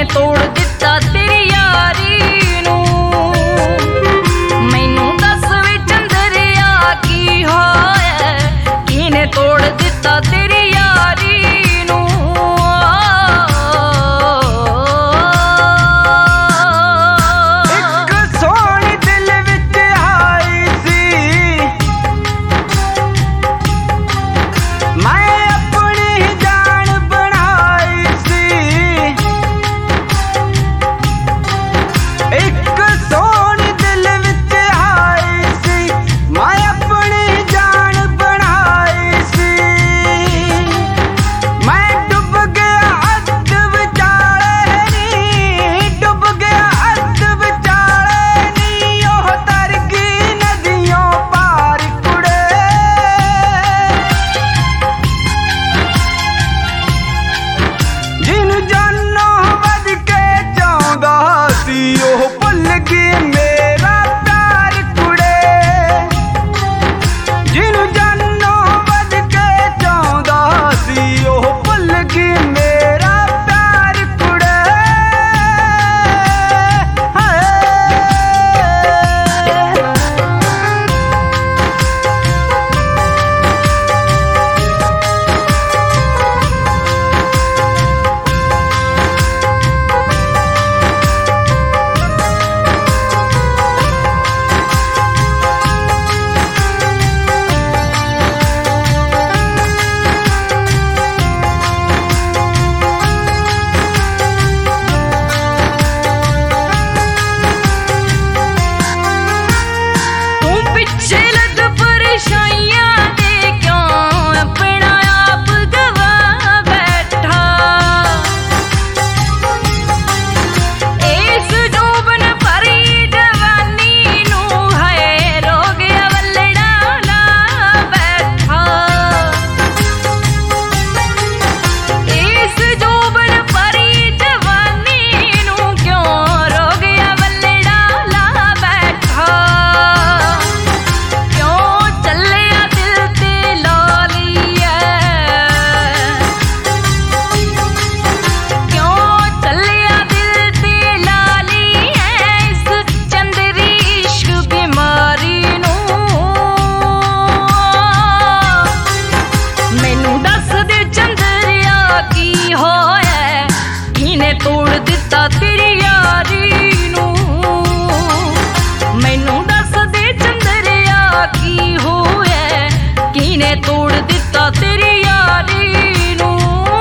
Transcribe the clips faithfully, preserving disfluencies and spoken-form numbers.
ਤੋੜ ਦਿੱਤਾ ਤੇਰੀ ਯਾਰੀ ਨੂੰ। ਮੈਨੂੰ ਦੱਸ ਵੇ ਚੰਦਰਿਆ ਕੀ ਹੋਇਆ, ਕਿਹਨੇ ਤੋੜ ਦਿੱਤਾ ਤੇਰੀ ਯਾਰੀ ਨੂੰ। ਇੱਕ ਸੋਹਣੀ ਦਿਲ ਵਿੱਚ ਆਈ ਸੀ, ਮੈਂ ਆਪਣੀ ਜਾਨ ਬਣਾਈ ਸੀ। ਇੱਕ ਸੋਹਣੀ ਦਿਲ ਵਿੱਚ ਆਈ ਸੀ, ਮੈਂ ਆਪਣੀ ਜਾਨ ਬਣਾਈ ਸੀ। ਮੈਂ ਡੁੱਬ ਗਿਆ ਅੱਧ ਵਿਚਾਲੇ ਨੀ, ਡੁੱਬ ਗਿਆ ਅੱਧ ਵਿਚਾਲੇ ਨੀ, ਉਹ ਤਰ ਗਈ ਨਦੀਆਂ ਪਾਰ ਕੁੜੇ। ਜਿਹਨੂੰ ਜਾਨੋਂ ਵੱਧ ਕੇ ਚਾਹੁੰਦਾ ਸੀ, ਉਹ ਭੁੱਲ ਗਈ ਮੇਰਾ ਪਿਆਰ ਕੁੜੇ। ਜਿਹਨੂੰ ਜਾਨੋਂ ਵੱਧ ਕੇ ਚਾਹੁੰਦਾ ਸੀ, ਉਹ ਭੁੱਲ ਗਈ ਮੇਰਾ ਪਿਆਰ ਕੁੜੇ। ਹਾਏ ਤੂੰ ਪਿੱਛੇ ਲੱਗ ਪਰਛਾਈਆਂ ਦੇ, ਕਿਉਂ ਆਪਣਾ ਆਪ ਗਵਾ ਬੈਠਾ। ਇਸ ਜੋਬਨ ਭਰੀ ਜਵਾਨੀ ਨੂੰ ਹੈ ਰੋਗ ਵੱਲੜਾ ਲਾ ਬੈਠਾ। ਇਸ ਜੋਬਨ ਭਰੀ ਜਵਾਨੀ ਨੂੰ ਕਿਉਂ ਰੋਗ ਵੱਲੜਾ ਲਾ ਬੈਠਾ। ਕਿਉਂ ਚੱਲਿਆ ਦਿਲ ਤੇ ਲਾਲੀ ਐ, ਕਿਉਂ ਚੱਲਿਆ ਦਿਲ ਤੇ ਲਾਲੀ ਐ, ਇਸ ਚੰਦਰੀ ਇਸ਼ਕ ਬਿਮਾਰੀ ਨੂੰ। ਮੈਨੂੰ ਦੱਸ ਦੇ ਚੰਦਰਿਆ ਕੀ ਹੋਇਆ, ਕਿਹਨੇ ਤੋੜ ਦਿੱਤਾ ਤੇਰੀ ਯਾਰੀ ਨੂੰ। ਮੈਨੂੰ ਦੱਸ ਦੇ ਚੰਦਰਿਆ ਕੀ ਹੋਇਆ, ਕਿਹਨੇ ਤੋੜ ਦਿੱਤਾ ਤੇਰੀ ਯਾਰੀ ਨੂੰ।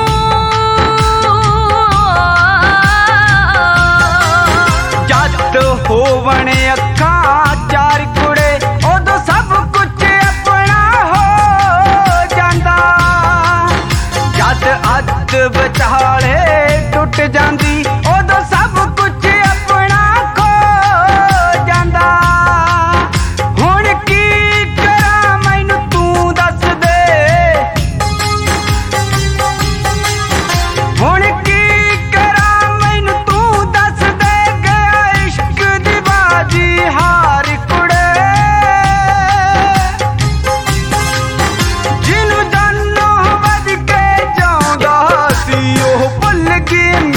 ਜਦ ਹੋਵਣ ਅੱਖਾਂ ਚਾਰ ਕੁੜੇ, ਉਦੋਂ ਸਭ ਕੁਝ ਆਪਣਾ ਹੋ ਜਾਂਦਾ। ਜਦ ਅੱਧ ਵਿਚਾਲੇ ਟੁੱਟ ਜਾਂਦੀ, ਉਦੋਂ ਸਭ ਕੁਝ ਆਪਣਾ ਖੋ ਜਾਂਦਾ। ਹੁਣ ਕੀ ਕਰਾਂ ਮੈਨੂੰ ਤੂੰ ਦੱਸ ਦੇ, ਹੁਣ ਕੀ ਕਰਾਂ ਮੈਨੂੰ ਤੂੰ ਦੱਸ ਦੇ। ਗਿਆ ਇਸ਼ਕ ਦੀ ਬਾਜੀ ਹਾਰ ਕੁੜੇ। ਜਿਹਨੂੰ ਜਾਨੋਂ ਵੱਧ ਕੇ ਚਾਹੁੰਦਾ ਸੀ, ਉਹ ਭੁੱਲ ਗਈ